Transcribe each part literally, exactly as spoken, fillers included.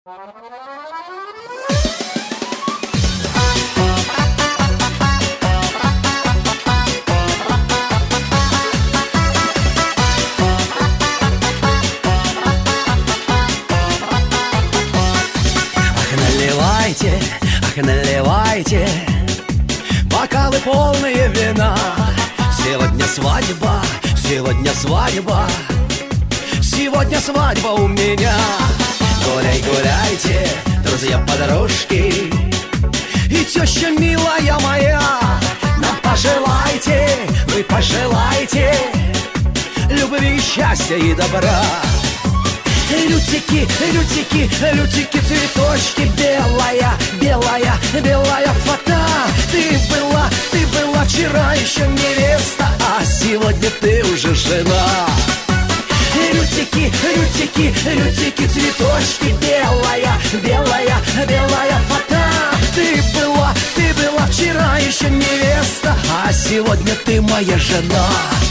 Наливайте, ах, наливайте бокалы полные вина. Сегодня свадьба, сегодня свадьба, сегодня свадьба у меня. Гуляй, гуляйте, друзья-подружки и теща милая моя. Нам пожелайте, вы пожелайте любви, счастья и добра. Лютики, лютики, лютики, цветочки, белая, белая, белая фата. Ты была, ты была вчера еще невеста, а сегодня ты уже жена. Лютики, лютики, лютики, цветочки, белая, белая, белая фата. Ты была, ты была вчера еще невеста, а сегодня ты моя жена.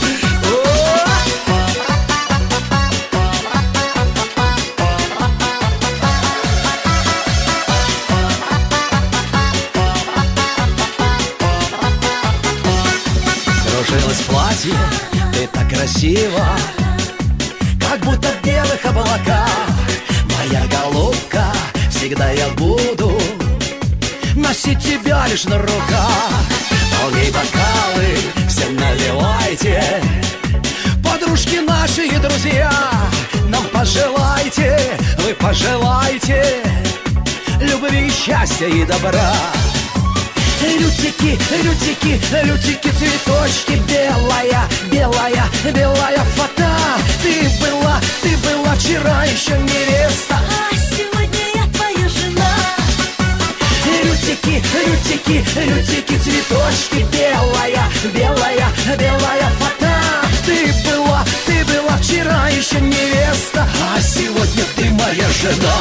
Кружилось платье, ты так красиво, как будто в белых облаках. Моя голубка, всегда я буду носить тебя лишь на руках. Полней бокалы, все наливайте, подружки наши и друзья. Нам пожелайте, вы пожелайте любви, счастья и добра. Лютики, лютики, лютики, цветочки, белая, белая, белая фата. Ты была, ты была вчера еще невеста, а сегодня я твоя жена. Лютики, лютики, лютики, цветочки, белая, белая, белая фата. Ты была, ты была вчера еще невеста, а сегодня ты моя жена.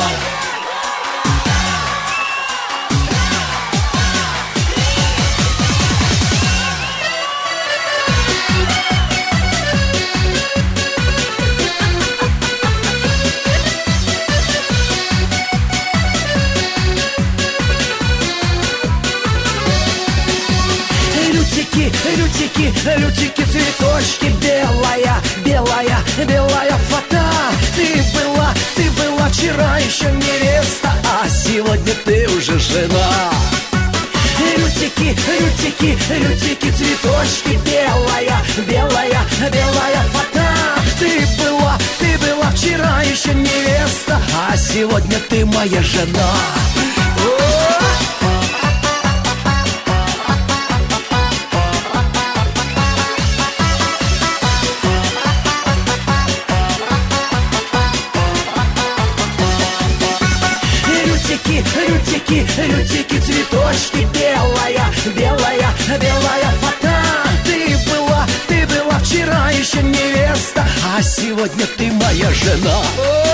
Лютики, лютики, лютики, цветочки, белая, белая, белая фата. Ты была, ты была вчера еще невеста, а сегодня ты уже жена. Лютики, лютики, лютики, цветочки, белая, белая, белая фата. Ты была, ты была вчера еще невеста, а сегодня ты моя жена. Лютики, лютики, лютики, цветочки, белая, белая, белая фата. Ты была, ты была вчера еще невеста, а сегодня ты моя жена.